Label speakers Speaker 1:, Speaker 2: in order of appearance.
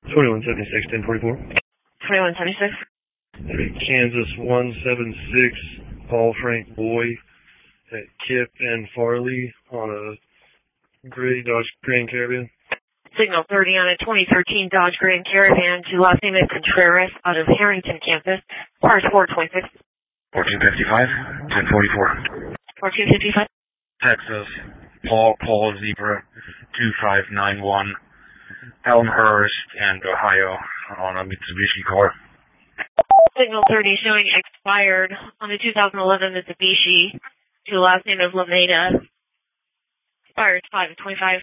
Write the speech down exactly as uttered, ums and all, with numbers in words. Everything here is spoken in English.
Speaker 1: twenty-one seventy-six, ten forty-four.
Speaker 2: twenty-one seventy-six.
Speaker 1: Kansas one seven six, Paul Frank Boy at Kip and Farley on a gray Dodge Grand Caravan.
Speaker 2: Signal thirty on a twenty thirteen Dodge Grand Caravan to last name is Contreras out of Harrington campus. Cars four twenty-six.
Speaker 3: fourteen fifty-five, ten forty-four.
Speaker 2: fourteen fifty-five.
Speaker 3: Texas, Paul, Paul Zebra, two five nine one, Elmhurst and Ohio on a Mitsubishi car.
Speaker 2: Signal thirty showing expired on a two thousand eleven Mitsubishi to last name is Lameda. Expired five twenty-five.